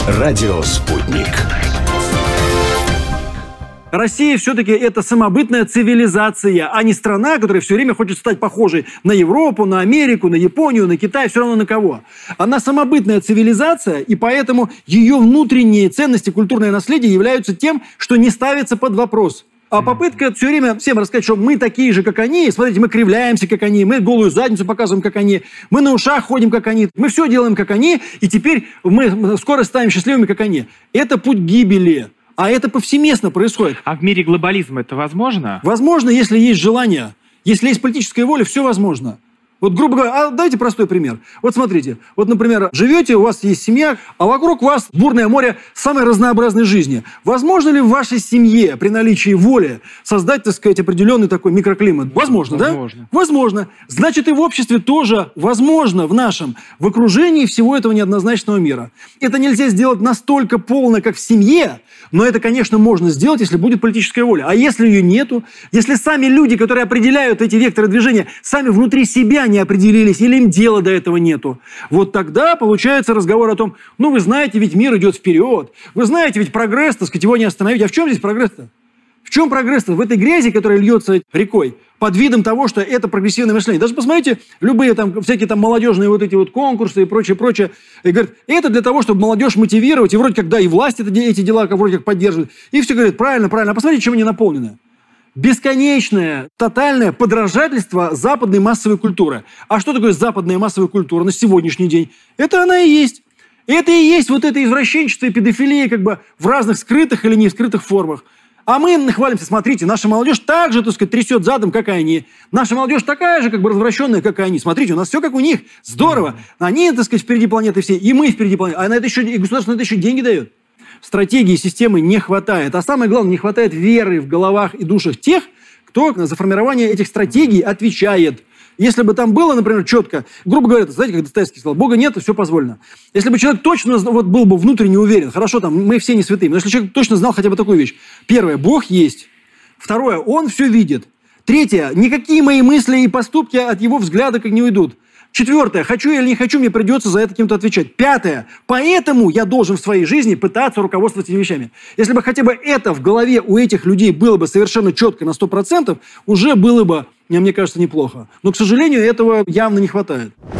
Радио «Спутник». Россия все-таки это самобытная цивилизация, а не страна, которая все время хочет стать похожей на Европу, на Америку, на Японию, на Китай, все равно на кого. Она самобытная цивилизация, и поэтому ее внутренние ценности, культурное наследие являются тем, что не ставится под вопрос. А попытка все время всем рассказать, что мы такие же, как они, смотрите, мы кривляемся, как они, мы голую задницу показываем, как они, мы на ушах ходим, как они, мы все делаем, как они, и теперь мы скоро станем счастливыми, как они. Это путь гибели. А это повсеместно происходит. А в мире глобализма это возможно? Возможно, если есть желание. Если есть политическая воля, все возможно. Вот, грубо говоря, давайте простой пример. Вот смотрите, вот, например, живете, у вас есть семья, а вокруг вас бурное море самой разнообразной жизни. Возможно ли в вашей семье при наличии воли создать, так сказать, определенный такой микроклимат? Возможно, да? Возможно. Значит, и в обществе тоже возможно, в нашем, в окружении всего этого неоднозначного мира. Это нельзя сделать настолько полно, как в семье, но это, конечно, можно сделать, если будет политическая воля. А если ее нету, если сами люди, которые определяют эти векторы движения, сами внутри себя не определились, или им дела до этого нету, вот тогда получается разговор о том, ну, вы знаете, ведь мир идет вперед, вы знаете, ведь прогресс, так сказать, его не остановить. А в чем здесь прогресс-то? В чем прогресс-то? В этой грязи, которая льется рекой, под видом того, что это прогрессивное мышление. Даже посмотрите, любые там, всякие там молодежные вот эти вот конкурсы и прочее. И говорят, это для того, чтобы молодежь мотивировать, и вроде как, да, и власть эти дела вроде как поддерживает. И все говорят, правильно. А посмотрите, чем они наполнены. Бесконечное, тотальное подражательство западной массовой культуры. А что такое западная массовая культура на сегодняшний день? Это она и есть. Это и есть вот это извращенчество и педофилия как бы в разных скрытых или не скрытых формах. А мы хвалимся, смотрите, наша молодежь так же, так сказать, трясет задом, как и они. Наша молодежь такая же, как бы развращенная, как и они. Смотрите, у нас все как у них. Здорово. Они, так сказать, впереди планеты все, и мы впереди планеты. А на это еще и государство на это еще деньги дает. Стратегии, системы не хватает. А самое главное, не хватает веры в головах и душах тех, кто за формирование этих стратегий отвечает. Если бы там было, например, четко, грубо говоря, знаете, как Достоевский сказал, Бога нет, все позволено. Если бы человек точно вот, был бы внутренне уверен, хорошо, там, мы все не святые, но если человек точно знал хотя бы такую вещь. Первое, Бог есть. Второе, Он все видит. Третье, никакие мои мысли и поступки от Его взгляда как не уйдут. Четвертое, хочу я или не хочу, мне придется за это кем-то отвечать. Пятое, поэтому я должен в своей жизни пытаться руководствоваться этими вещами. Если бы хотя бы это в голове у этих людей было бы совершенно четко на 100%, уже было бы, мне кажется, неплохо. Но, к сожалению, этого явно не хватает.